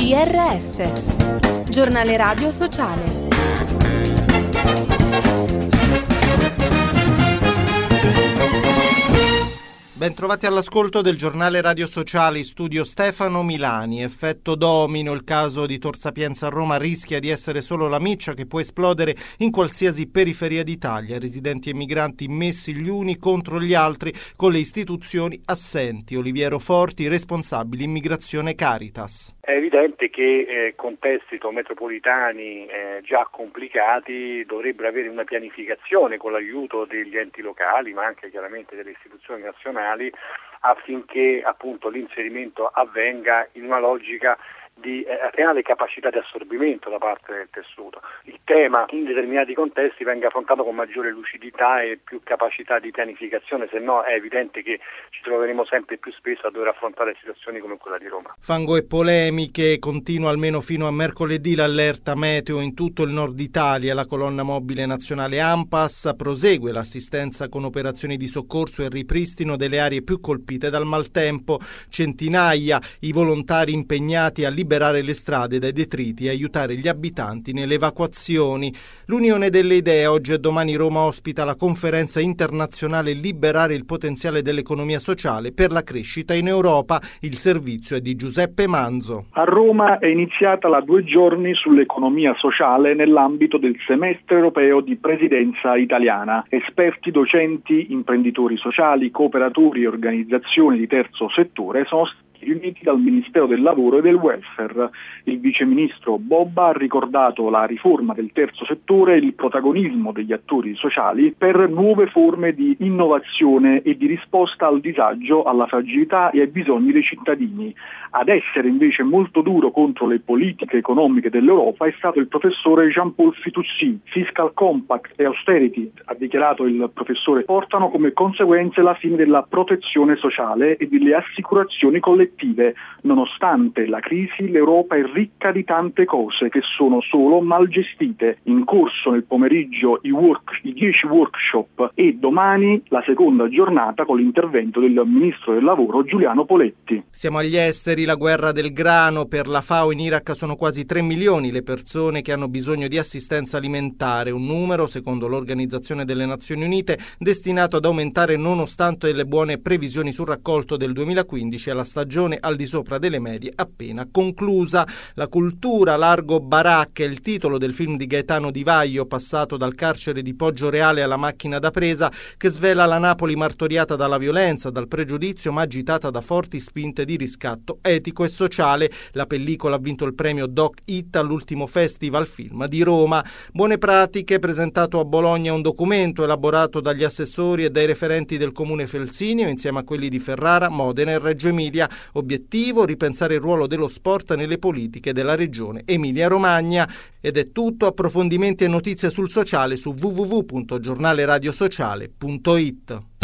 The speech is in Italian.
GRS, Giornale Radio Sociale. Bentrovati all'ascolto del Giornale Radio Sociale, in studio Stefano Milani. Effetto domino, il caso di Tor Sapienza a Roma rischia di essere solo la miccia che può esplodere in qualsiasi periferia d'Italia. Residenti e migranti messi gli uni contro gli altri con le istituzioni assenti. Oliviero Forti, responsabile immigrazione Caritas. È evidente che contesti metropolitani già complicati dovrebbero avere una pianificazione con l'aiuto degli enti locali, ma anche chiaramente delle istituzioni nazionali, affinché appunto l'inserimento avvenga in una logica di reale capacità di assorbimento da parte del tessuto. Il tema in determinati contesti venga affrontato con maggiore lucidità e più capacità di pianificazione, se no è evidente che ci troveremo sempre più spesso a dover affrontare situazioni come quella di Roma. Fango e polemiche, continua almeno fino a mercoledì l'allerta meteo in tutto il nord Italia. La colonna mobile nazionale ANPAS prosegue l'assistenza con operazioni di soccorso e ripristino delle aree più colpite dal maltempo. Centinaia i volontari impegnati a liberare le strade dai detriti e aiutare gli abitanti nelle evacuazioni. L'Unione delle Idee, oggi e domani Roma ospita la conferenza internazionale Liberare il potenziale dell'economia sociale per la crescita in Europa. Il servizio è di Giuseppe Manzo. A Roma è iniziata la 2 giorni sull'economia sociale nell'ambito del semestre europeo di presidenza italiana. Esperti, docenti, imprenditori sociali, cooperatori e organizzazioni di terzo settore sono riuniti dal Ministero del Lavoro e del Welfare. Il viceministro Bobba ha ricordato la riforma del terzo settore e il protagonismo degli attori sociali per nuove forme di innovazione e di risposta al disagio, alla fragilità e ai bisogni dei cittadini. Ad essere invece molto duro contro le politiche economiche dell'Europa è stato il professore Jean-Paul Fitoussi. Fiscal Compact e austerity, ha dichiarato il professore, portano come conseguenze la fine della protezione sociale e delle assicurazioni collettive. Nonostante la crisi, l'Europa è ricca di tante cose che sono solo mal gestite. In corso nel pomeriggio i 10 workshop e domani la seconda giornata con l'intervento del ministro del lavoro Giuliano Poletti. Siamo agli esteri, la guerra del grano. Per la FAO in Iraq sono quasi 3 milioni le persone che hanno bisogno di assistenza alimentare, un numero, secondo l'Organizzazione delle Nazioni Unite, destinato ad aumentare nonostante le buone previsioni sul raccolto del 2015 e la stagione al di sopra delle medie appena conclusa. La cultura largo baracche è il titolo del film di Gaetano Di Vaio, passato dal carcere di Poggioreale alla macchina da presa, che svela la Napoli martoriata dalla violenza, dal pregiudizio, ma agitata da forti spinte di riscatto etico e sociale. La pellicola ha vinto il premio Doc It all'ultimo Festival Film di Roma. Buone pratiche, presentato a Bologna un documento elaborato dagli assessori e dai referenti del comune Felsineo insieme a quelli di Ferrara, Modena e Reggio Emilia. Obiettivo: ripensare il ruolo dello sport nelle politiche della regione Emilia-Romagna. Ed è tutto. Approfondimenti e notizie sul sociale su www.giornaleradiosociale.it.